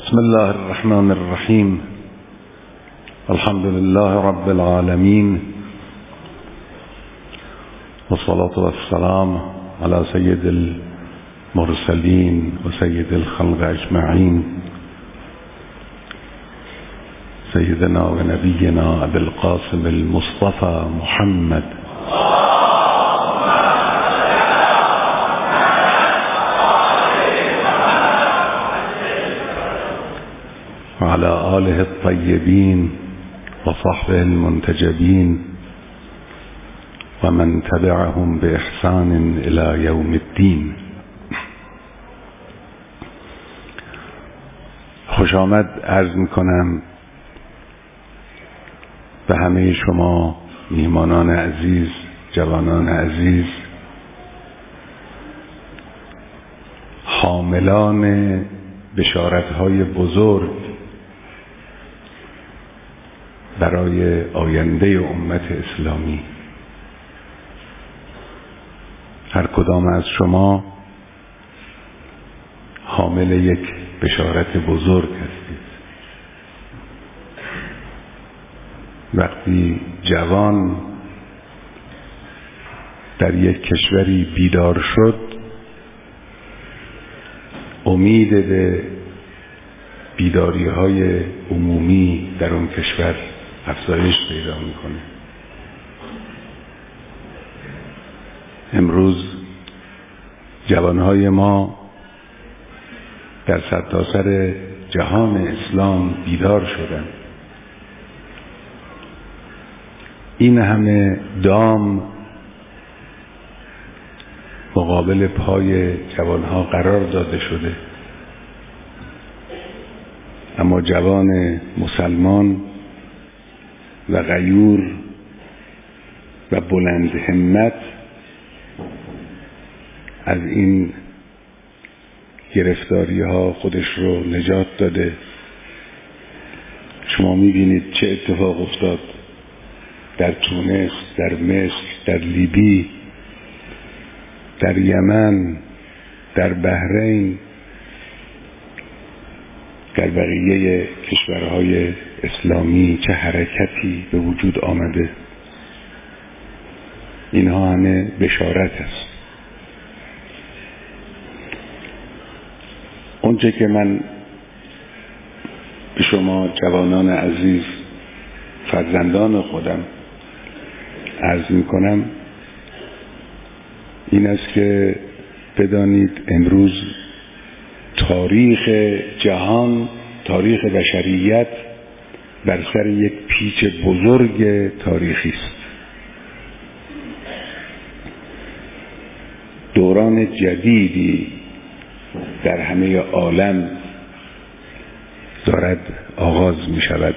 بسم الله الرحمن الرحيم. الحمد لله رب العالمين، والصلاة والسلام على سيد المرسلين وسيد الخلق أجمعين، سيدنا ونبينا أبي القاسم المصطفى محمد وعلى آله الطيبين وصحبه المنتجبين ومن تبعهم بإحسان إلى يوم الدين. خوش آمد عرض میکنم به همه شما میهمانان عزیز، جوانان عزیز، حاملان بشارت‌های بزرگ برای آینده امت اسلامی. هر کدام از شما حامل یک بشارت بزرگ هستید. وقتی جوان در یک کشوری بیدار شد، امید به بیداری‌های عمومی در اون کشور افزایش پیدا میکنه. امروز جوانهای ما در سرتاسر جهان اسلام بیدار شدن. این همه دام مقابل پای جوانها قرار داده شده، اما جوان مسلمان و غیور و بلند همت از این گرفتاری ها خودش رو نجات داده. شما میبینید چه اتفاق افتاد در تونس، در مصر، در لیبی، در یمن، در بحرین، در بقیه کشورهای اسلامی چه حرکتی به وجود آمده. اینها همه بشارت است. اونچه که من به شما جوانان عزیز، فرزندان خودم عرض می کنم این است که بدانید امروز تاریخ جهان، تاریخ بشریت بر سر یک پیچ بزرگ تاریخی است. دوران جدیدی در همه عالم دارد آغاز می شود.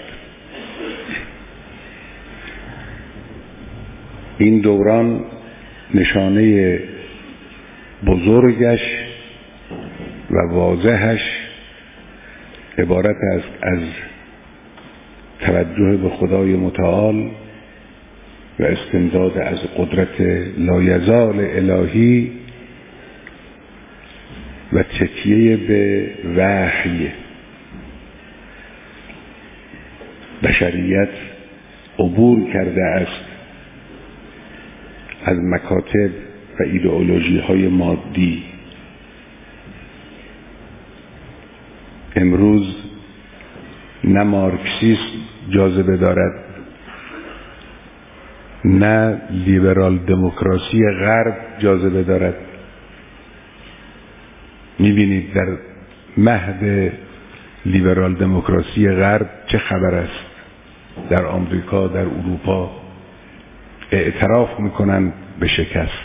این دوران نشانه بزرگش و واضحش عبارت است از توجه به خدای متعال و استمداد از قدرت لایزال الهی و تکیه به وحی. بشریت عبور کرده است از مکاتب و ایدئولوژی های مادی. امروز نه مارکسیسم جاذبه دارد، نه لیبرال دموکراسی غرب جاذبه دارد. میبینید در مهد لیبرال دموکراسی غرب چه خبر است. در آمریکا، در اروپا اعتراف میکنند به شکست.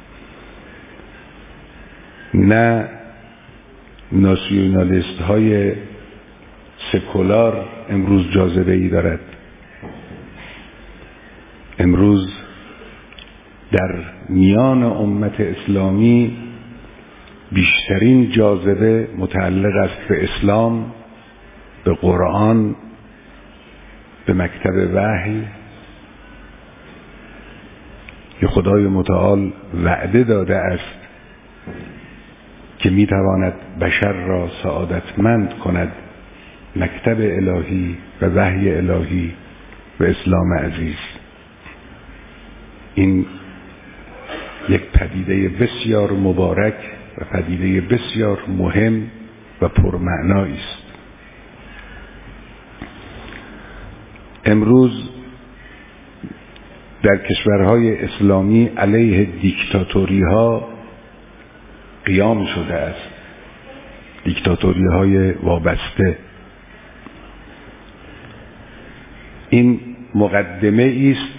نه ناسیونالیست های سکولار امروز جاذبه ای دارد. امروز در میان امت اسلامی بیشترین جاذبه متعلق است به اسلام، به قرآن، به مکتب وحی که خدای متعال وعده داده است که میتواند بشر را سعادتمند کند مکتب الهی و وحی الهی و اسلام عزیز. این یک پدیده بسیار مبارک و پدیده بسیار مهم و پرمعنایی است. امروز در کشورهای اسلامی علیه دیکتاتوری ها قیام شده است، دیکتاتوری های وابسته. این مقدمه است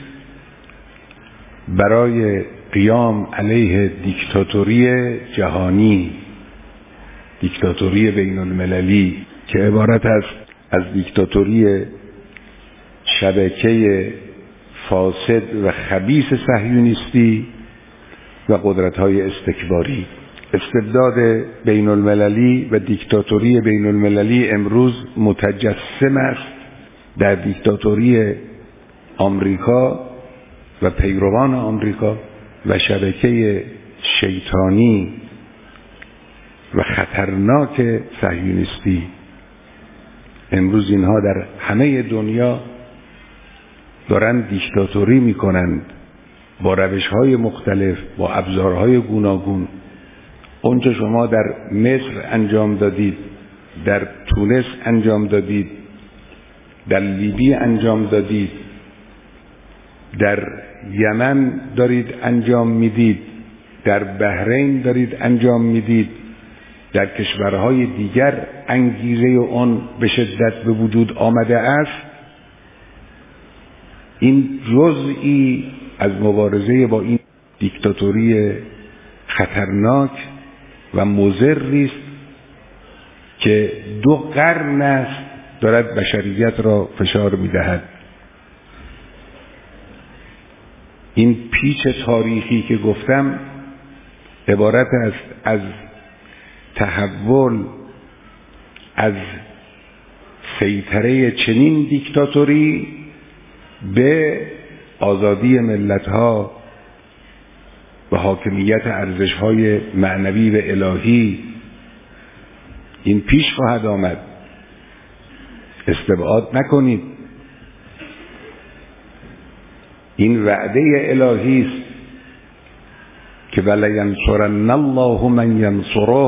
برای قیام علیه دیکتاتوری جهانی، دیکتاتوری بین المللی که عبارت است از دیکتاتوری شبکه فاسد و خبیث صهیونیستی و قدرت‌های استکباری. استبداد بین المللی و دیکتاتوری بین المللی امروز متجسم است در دیکتاتوری آمریکا و پیروان آمریکا و شبکه شیطانی و خطرناک صهیونیستی. امروز اینها در همه دنیا دارن دیکتاتوری میکنند با روش‌های مختلف، با ابزارهای گوناگون. اونچه شما در مصر انجام دادید، در تونس انجام دادید، در لیبی انجام دادید، در یمن دارید انجام میدید، در بحرین دارید انجام میدید، در کشورهای دیگر انگیزه اون به شدت به وجود آمده است. این جزئی از مبارزه با این دیکتاتوری خطرناک و مضری است که 2 قرن است دارد بشریت را فشار می‌دهد. این پیچ تاریخی که گفتم عبارت است از تحول از سیطره چنین دیکتاتوری به آزادی ملت‌ها و حاکمیت ارزش‌های معنوی و الهی. این پیش خواهد آمد، استبعاد نکنید. این وعده الهی است که ولینصرن الله من ینصره.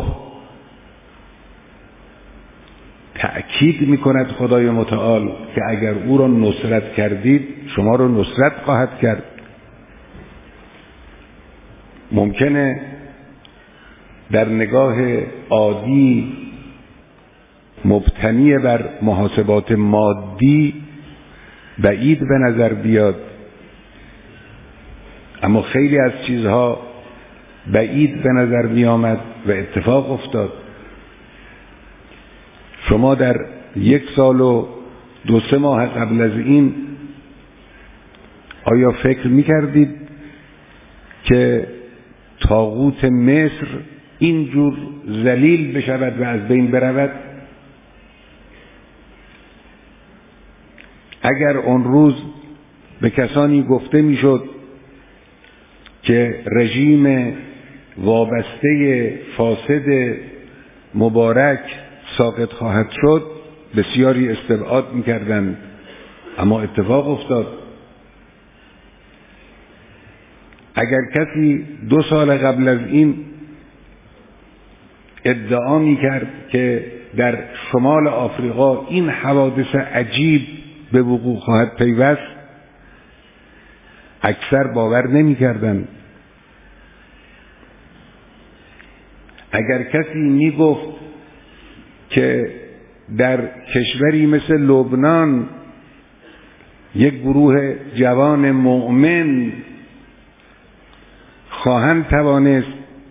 تأکید میکند خدای متعال که اگر او را نصرت کردید شما را نصرت خواهد کرد. ممکنه در نگاه عادی مبتنی بر محاسبات مادی بعید به نظر بیاد، اما خیلی از چیزها بعید به نظر می آمد و اتفاق افتاد. شما در 1 سال و 2-3 ماه قبل از این آیا فکر می کردید که طاغوت مصر اینجور ذلیل بشود و از بین برود؟ اگر اون روز به کسانی گفته می شد که رژیم وابسته فاسد مبارک ساقط خواهد شد، بسیاری استبعاد می‌کردند، اما اتفاق افتاد. اگر کسی 2 سال قبل از این ادعا می‌کرد که در شمال آفریقا این حوادث عجیب به وقوع خواهد پیوست، اکثر باور نمی‌کردند. اگر کسی میگفت که در کشوری مثل لبنان یک گروه جوان مؤمن خواهند توانست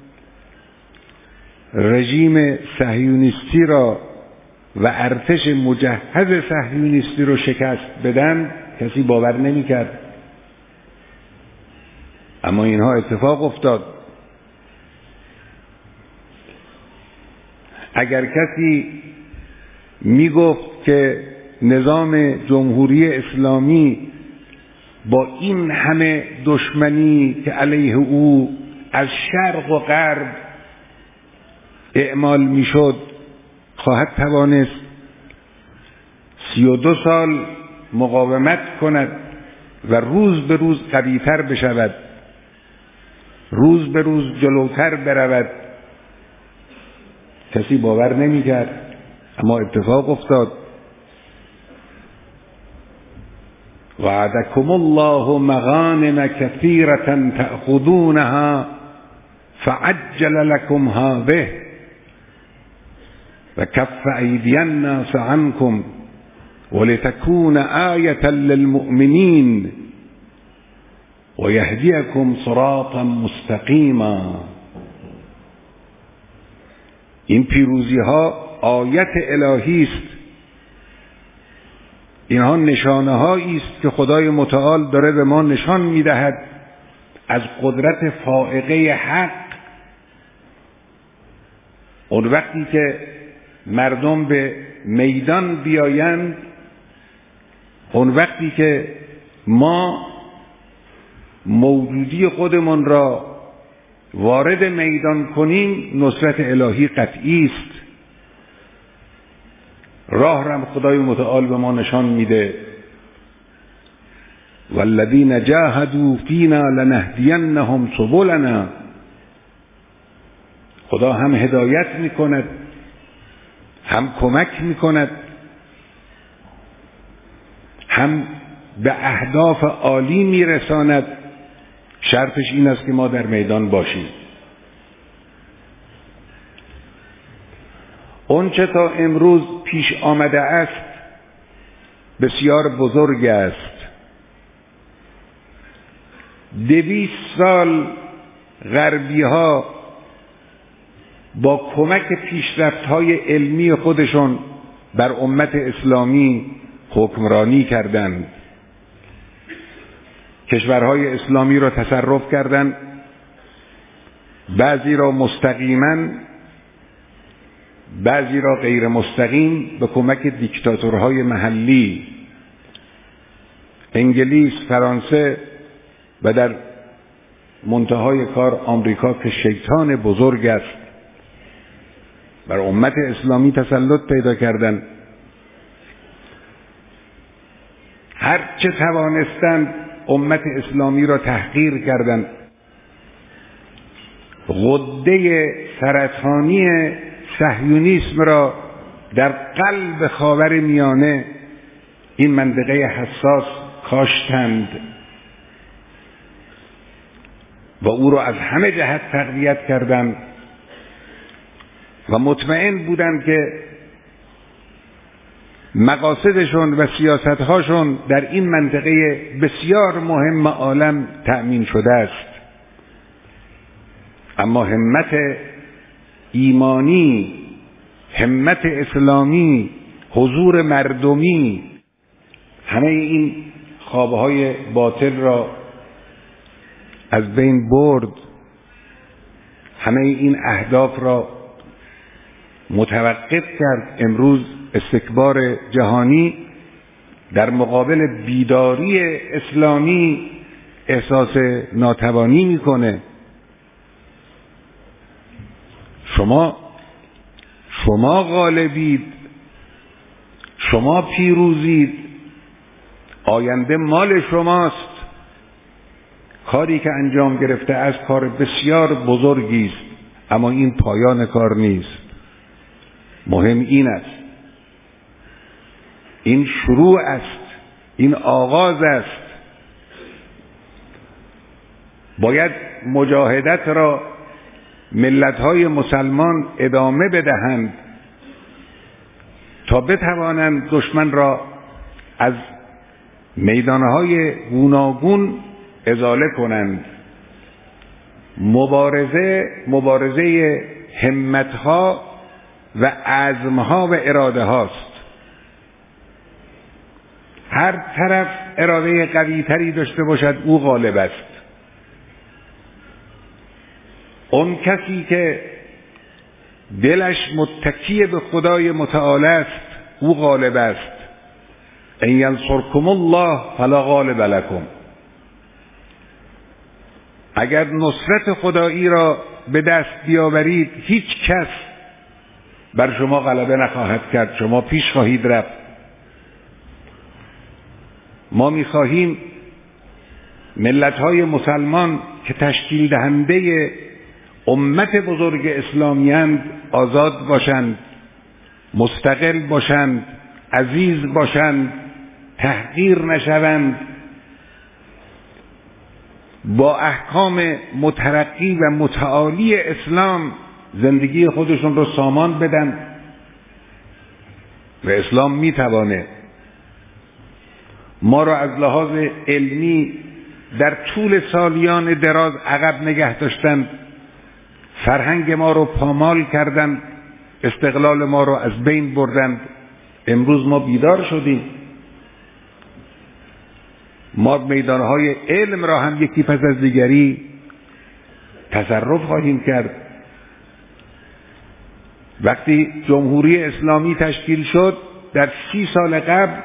رژیم صهیونیستی را و ارتش مجهز صهیونیستی رو شکست بدن، کسی باور نمی‌کرد. اما اینها اتفاق افتاد. اگر کسی میگفت که نظام جمهوری اسلامی با این همه دشمنی که علیه او از شرق و غرب اعمال میشد خواهد توانست 32 سال مقاومت کند و روز به روز قوی‌تر بشود، روز به روز جلوتر برود. کسی باور نمی‌کرد، اما اتفاق افتاد. وعدکم الله مغانم کثیرة تأخذونها فعجل لكم هذه وكف أيدي الناس عنكم ولتكون آية للمؤمنين ويهديكم صراطا مستقيما. این پیروزی ها آیت الهی است، اینها نشانه هایی است که خدای متعال داره به ما نشان میدهد از قدرت فائقه حق. اون وقتی که مردم به میدان بیایند، اون وقتی که ما موجودی خودمون را وارد میدان کنیم، نصرت الهی قطعی است. راه را خدای متعال به ما نشان میده. والذین جاهدوا فینا لنهدینهم سبلنا. خدا هم هدایت میکند، هم کمک میکند، هم به اهداف عالی میرساند. شرطش این است که ما در میدان باشیم. اون چه تا امروز پیش آمده است بسیار بزرگ است. 200 سال غربی ها با کمک پیشرفت های علمی خودشون بر امت اسلامی حکمرانی کردند. کشورهای اسلامی را تصرف کردند، بعضی را مستقیما، بعضی را غیر مستقیم به کمک دیکتاتورهای محلی، انگلیس، فرانسه و در منتهای کار آمریکا که شیطان بزرگ است، بر امت اسلامی تسلط پیدا کردند. هر چه توانستند امت اسلامی را تحقیر کردند. غده سرطانی صهیونیسم را در قلب خاورمیانه، این منطقه حساس، کاشتند و او را از همه جهت تقویت کردند و مطمئن بودند که مقاصدشون و سیاستهاشون در این منطقه بسیار مهم عالم تأمین شده است. اما همت ایمانی، همت اسلامی، حضور مردمی، همه این خوابهای باطل را از بین برد. همه این اهداف را متوقف کرد. امروز استکبار جهانی در مقابل بیداری اسلامی احساس ناتوانی میکنه. شما غالبید، شما پیروزید، آینده مال شماست. کاری که انجام گرفته از کار بسیار بزرگی است، اما این پایان کار نیست. مهم این است، این شروع است، این آغاز است. باید مجاهدت را ملت‌های مسلمان ادامه بدهند تا بتوانند دشمن را از میدانهای گوناگون ازاله کنند. مبارزه همتها و عزمها و اراده هاست. هر طرف اراده قوی تری داشته باشد او غالب است. اون کسی که دلش متکی به خدای متعال است او غالب است. ان ینصرکم الله فلا غالب لکم. اگر نصرت خدایی را به دست بیاورید هیچ کس بر شما غلبه نخواهد کرد. شما پیش خواهید رفت. ما می‌خواهیم ملت‌های مسلمان که تشکیل دهنده امت بزرگ اسلامی‌اند آزاد باشند، مستقل باشند، عزیز باشند، تحقیر نشوند، با احکام مترقی و متعالی اسلام زندگی خودشون رو سامان بدن. و اسلام میتوانه ما را از لحاظ علمی در طول سالیان دراز عقب نگه داشتند، فرهنگ ما رو پامال کردند، استقلال ما رو از بین بردند. امروز ما بیدار شدیم، ما میدانهای علم را هم یکی پس از دیگری تصرف خواهیم کرد. وقتی جمهوری اسلامی تشکیل شد در 30 سال قبل،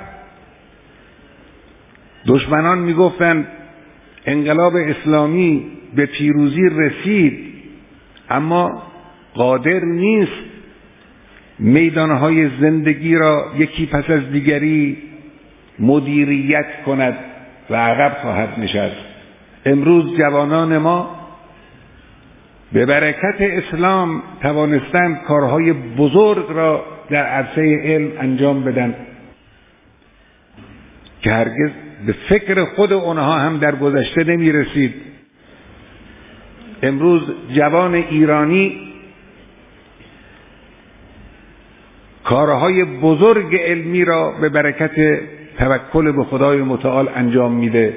دشمنان میگفتند انقلاب اسلامی به پیروزی رسید اما قادر نیست میدانهای زندگی را یکی پس از دیگری مدیریت کند و عقب خواهد نشست. امروز جوانان ما به برکت اسلام توانستند کارهای بزرگ را در عرصه علم انجام بدن که هرگز به فکر خود اونها هم در گذشته نمی رسید. امروز جوان ایرانی کارهای بزرگ علمی را به برکت توکل به خدای متعال انجام میده.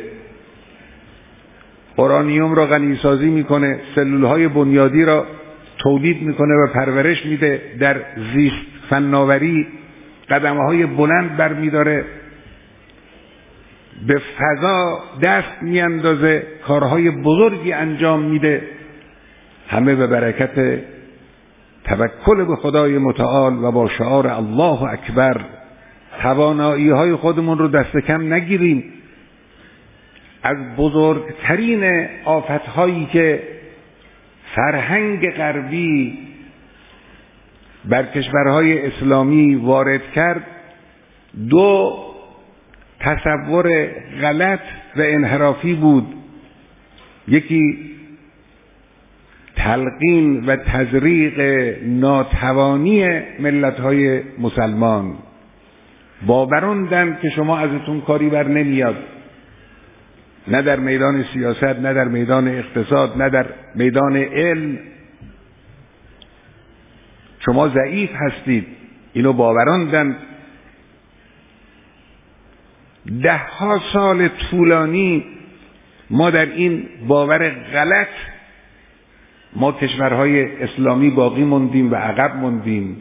اورانیوم را غنیسازی میکنه، سلولهای بنیادی را تولید میکنه و پرورش میده، در زیست فناوری قدمهای بلند برمیداره، به فضا دست میاندازه، کارهای بزرگی انجام میده، همه به برکت توکل به خدای متعال و با شعار الله اکبر. توانایی های خودمون رو دست کم نگیریم. از بزرگترین آفت‌هایی که فرهنگ غربی بر کشورهای اسلامی وارد کرد، 2 تصور غلط و انحرافی بود. یکی تلقین و تزریق ناتوانی ملت‌های مسلمان. باوروندن که شما ازتون کاری بر نمیاد، نه در میدان سیاست، نه در میدان اقتصاد، نه در میدان علم. شما ضعیف هستید. اینو باوروندن. 10 سال طولانی ما در این باور غلط ما کشورهای اسلامی باقی موندیم و عقب موندیم.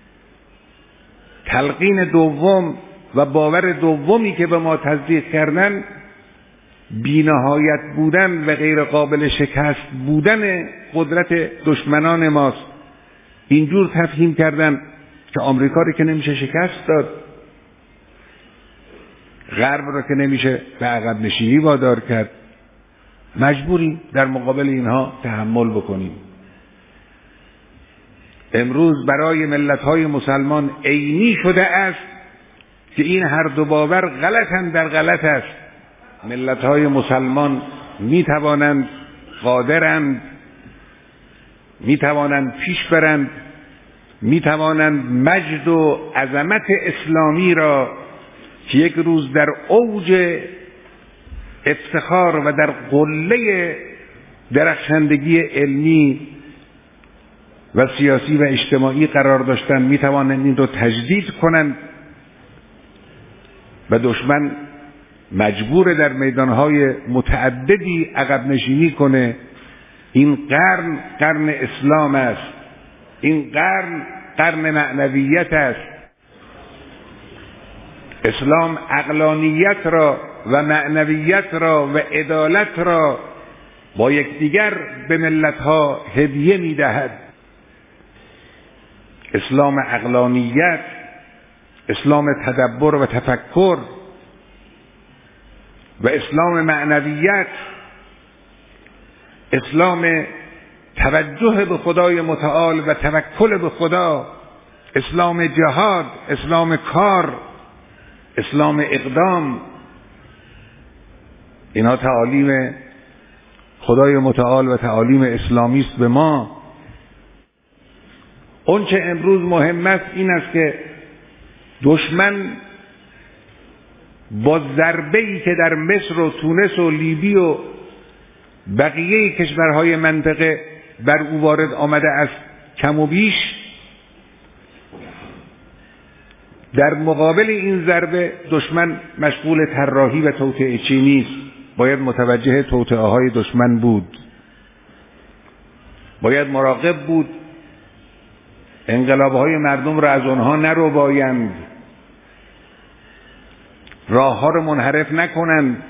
تلقین دوم و باور دومی که به ما تزریق کردن بی‌نهایت بودن و غیر قابل شکست بودن قدرت دشمنان ماست. اینجور تفهیم کردن که آمریکا رو که نمیشه شکست داد، غرب رو که نمیشه به عقب نشینی وادار کرد، مجبوریم در مقابل اینها تحمل بکنیم. امروز برای ملت‌های مسلمان عینی شده است که این هر دو باور غلطند در غلط است. ملت‌های مسلمان می‌توانند، قادرند، می‌توانند پیش برند، می‌توانند مجد و عظمت اسلامی را که یک روز در اوج افتخار و در قله درخشندگی علمی و سیاسی و اجتماعی قرار داشتن، می‌توانند این رو تجدید کنند و دشمن مجبور در میدانهای متعددی عقب نشینی کنه. این قرن اسلام است. این قرن معنویت است. اسلام عقلانیت را و معنویت را و عدالت را با یکدیگر به ملت‌ها هدیه می‌دهد. اسلام عقلانیت، اسلام تدبر و تفکر و اسلام معنویت، اسلام توجه به خدای متعال و توکل به خدا، اسلام جهاد، اسلام کار، اسلام اقدام، اینا تعالیم خدای متعال و تعالیم اسلامی است به ما. اون چه امروز مهم است این است که دشمن با ضربه‌ای که در مصر و تونس و لیبی و بقیه کشورهای منطقه بر او وارد آمده است کم و بیش، در مقابل این ضربه دشمن مشغول طراحی و توطئه چینی است. باید متوجه توطئه‌های دشمن بود، باید مراقب بود انقلاب‌های مردم را از آنها نربایند، راه‌ها را منحرف نکنند،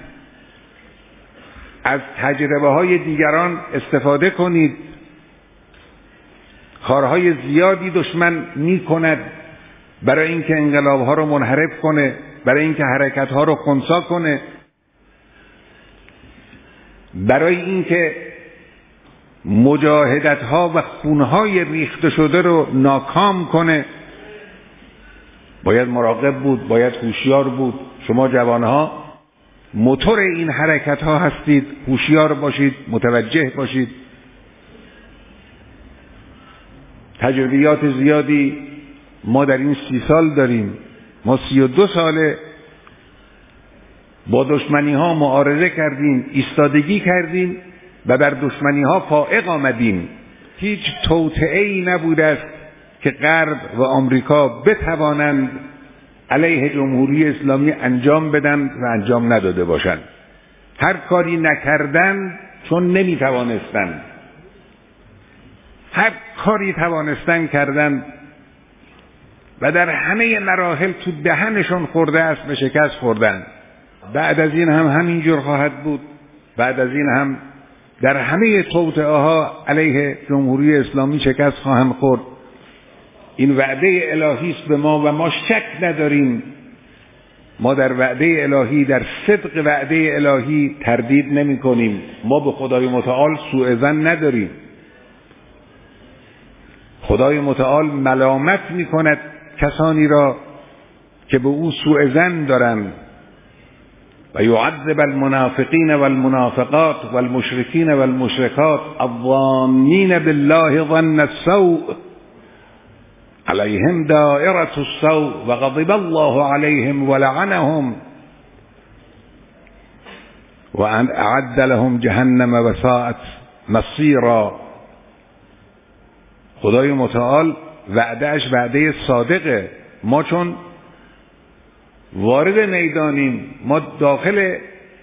از تجربه‌های دیگران استفاده کنید. کارهای زیادی دشمن می‌کند برای اینکه انقلاب‌ها را منحرف کنه، برای اینکه حرکت‌ها را خنثی کنه، برای اینکه مجاهدت‌ها و خون‌های ریخته شده رو ناکام کنه. باید مراقب بود، باید هوشیار بود. شما جوانها موتور این حرکت‌ها هستید، هوشیار باشید، متوجه باشید. تجربیات زیادی ما در این 30 سال داریم. ما 32 ساله با دشمنی ها معارضه کردیم، ایستادگی کردیم و بر دشمنی ها فائق آمدیم. هیچ توطئه‌ای نبوده است که غرب و آمریکا بتوانند علیه جمهوری اسلامی انجام بدن و انجام نداده باشند. هر کاری نکردند چون نمیتوانستند، هر کاری توانستن کردند و در همه مراحل تو دهنشون خورده است و شکست خوردن. بعد از این هم همینجور خواهد بود. بعد از این هم در همه توطئه ها علیه جمهوری اسلامی شکست خواهند خورد. این وعده الهی است به ما و ما شک نداریم. ما در وعده الهی، در صدق وعده الهی تردید نمی کنیم. ما به خدای متعال سوء ظن نداریم. خدای متعال ملامت می کند کسانی را که به او سوء ظن دارند و یعذب المنافقین والمنافقات والمشرکین والمشرکات الظانین بالله ظن السوء علیهم دائرة السوء وغضب الله علیهم ولعنهم واعد لهم جهنم وساءت مصیرا. خدای متعال وعدهش وعده صادقه. ما چون وارد میدانیم، ما داخل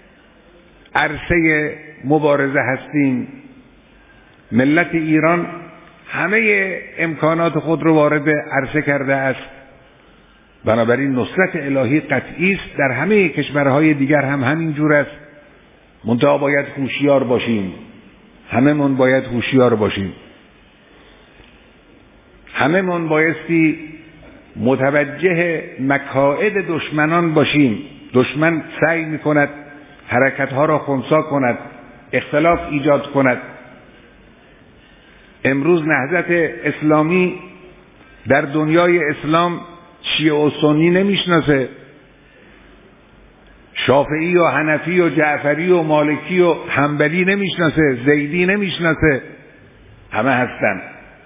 عرصه مبارزه هستیم، ملت ایران همه امکانات خود رو وارد عرصه کرده است. بنابراین نصرت الهی قطعی است. در همه کشورهای دیگر هم همین جور است. منتها باید هوشیار باشیم. هممون باید هوشیار باشیم. هممون بایستی متوجه مکائد دشمنان باشیم. دشمن سعی میکند حرکتها را خنثی کند، اختلاف ایجاد کند. امروز نهضت اسلامی در دنیای اسلام شیعه و سنی نمیشناسه، شافعی و حنفی و جعفری و مالکی و حنبلی نمیشناسه، زیدی نمیشناسه. همه هستن.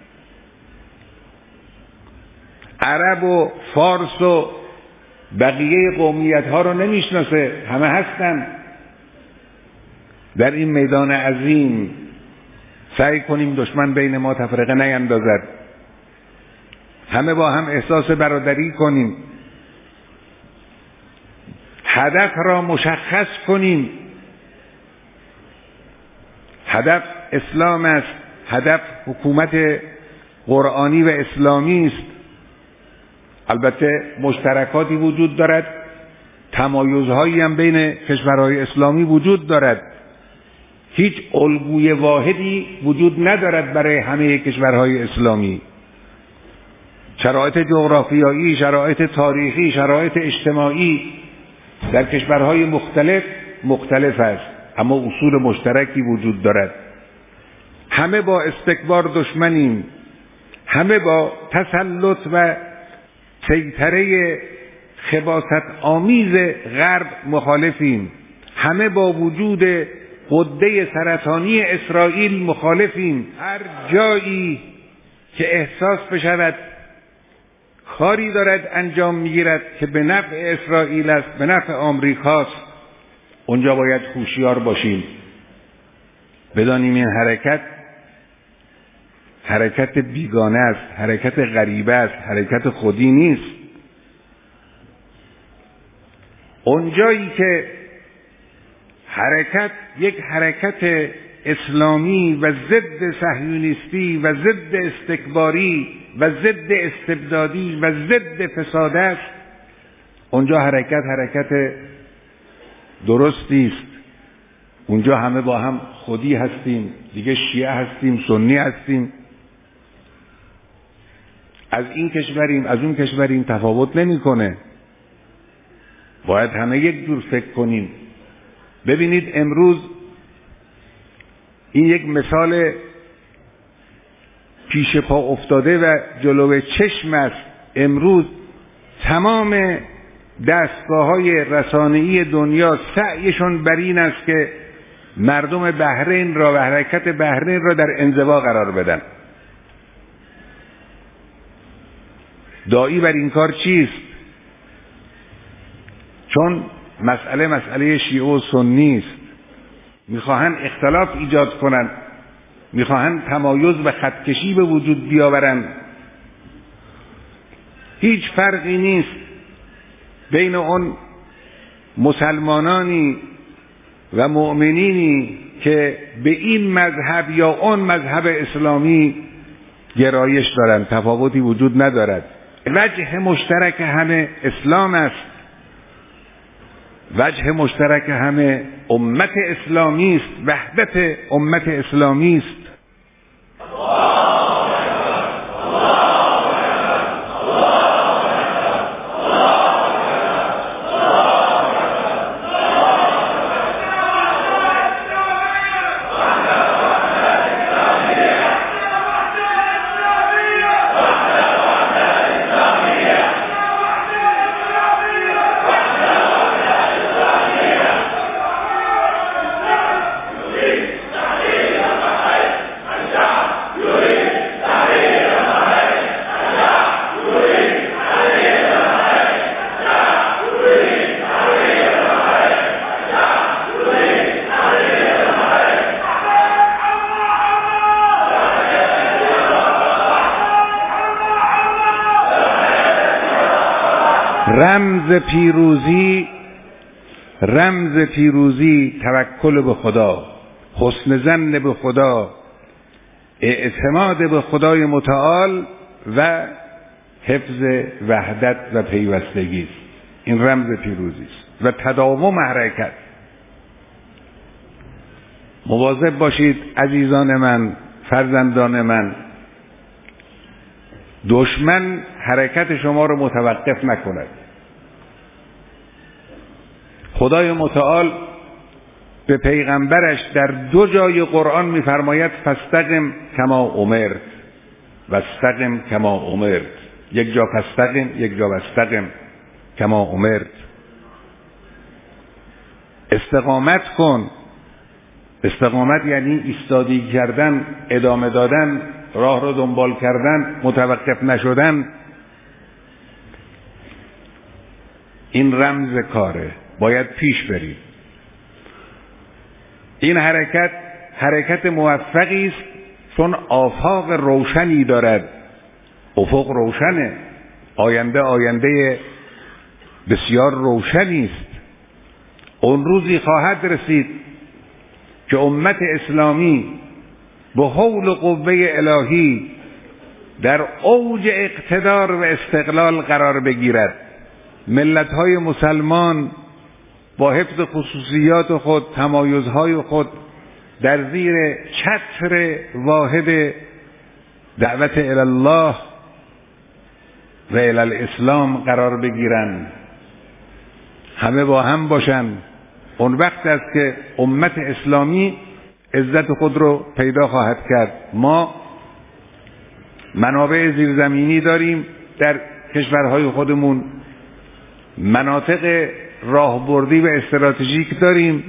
عرب و فارس و بقیه قومیت ها رو نمیشناسه. همه هستن. در این میدان عظیم سعی کنیم دشمن بین ما تفرقه نیندازد. همه با هم احساس برادری کنیم. هدف را مشخص کنیم. هدف اسلام است. هدف حکومت قرآنی و اسلامی است. البته مشترکاتی وجود دارد، تمایزهایی هم بین کشورهای اسلامی وجود دارد. هیچ الگوی واحدی وجود ندارد برای همه کشورهای اسلامی. شرایط جغرافیایی، شرایط تاریخی، شرایط اجتماعی در کشورهای مختلف است، اما اصول مشترکی وجود دارد. همه با استکبار دشمنیم. همه با تسلط و سیطره خباثت آمیز غرب مخالفیم. همه با وجود غده سرطانی اسرائیل مخالفیم. هر جایی که احساس بشود کاری دارد انجام میگیرد که به نفع اسرائیل است، به نفع آمریکاست، اونجا باید هوشیار باشیم. بدانیم این حرکت بیگانه است، حرکت غریبه است، حرکت خودی نیست. اونجایی که یک حرکت اسلامی و ضد صهیونیستی و ضد استکباری و ضد استبدادی و ضد فساد است، اونجا حرکت درستی است. اونجا همه با هم خودی هستیم، دیگه شیعه هستیم، سنی هستیم، از این کشوریم، از اون کشوریم، تفاوت نمیکنه. باید همه یک جور فکر کنیم. ببینید امروز این یک مثال پیش پا افتاده و جلوی چشم است. امروز تمام دستگاه‌های رسانه‌ای دنیا سعیشون بر این است که مردم بحرین را و حرکت بحرین را در انزوا قرار بدن. داعی بر این کار چیست؟ چون مسئله شیعه و سنی است. میخواهند اختلاف ایجاد کنند، میخواهند تمایز و خطکشی به وجود بیاورند. هیچ فرقی نیست بین اون مسلمانانی و مؤمنینی که به این مذهب یا اون مذهب اسلامی گرایش دارند. تفاوتی وجود ندارد. وجه مشترک همه اسلام است. وجه مشترک همه امت اسلامی است، وحدت امت اسلامی است. رمز پیروزی توکل به خدا، حسن ظن به خدا، اعتماد به خدای متعال و حفظ وحدت و پیوستگی است. این رمز پیروزی است و تداوم حرکت. مواظب باشید عزیزان من، فرزندان من، دشمن حرکت شما رو متوقف نکند. خدای متعال به پیغمبرش در 2 جای قرآن می‌فرماید فاستقم کما امرت واستقم کما امرت. یک جا فاستقم، یک جا واستقم کما امرت. استقامت کن. استقامت یعنی ایستادگی کردن، ادامه دادن، راه رو دنبال کردن، متوقف نشدن. این رمز کاره، باید پیش بریم. این حرکت موفقی است چون آفاق روشنی دارد. افق روشنه، آینده بسیار روشنی است. اون روزی خواهد رسید که امت اسلامی به حول و قوه الهی در اوج اقتدار و استقلال قرار بگیرد. ملت‌های مسلمان با حفظ خصوصیات خود، تمایزهای خود، در زیر چتر واحد دعوت الی الله و الی الاسلام قرار بگیرند. همه با هم باشند. اون وقت است که امت اسلامی عزت خود رو پیدا خواهد کرد. ما منابع زیرزمینی داریم در کشورهای خودمون، مناطق راهبردی و استراتژیک داریم،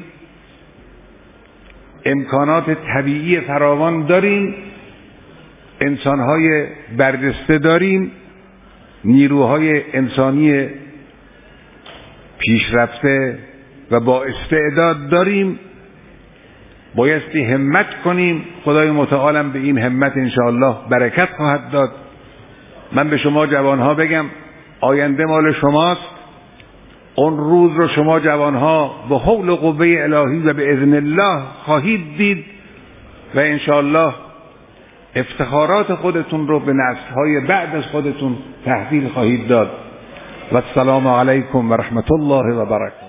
امکانات طبیعی فراوان داریم، انسانهای برجسته داریم، نیروهای انسانی پیشرفته و با استعداد داریم. بایستی همت کنیم. خدای متعالم به این همت انشاءالله برکت خواهد داد. من به شما جوانها بگم آینده مال شماست. اون روز رو شما جوانها به حول و قوه الهی و به اذن الله خواهید دید و انشاءالله افتخارات خودتون رو به نسل‌های بعد از خودتون تحویل خواهید داد. و السلام علیکم و رحمت الله و برکاته.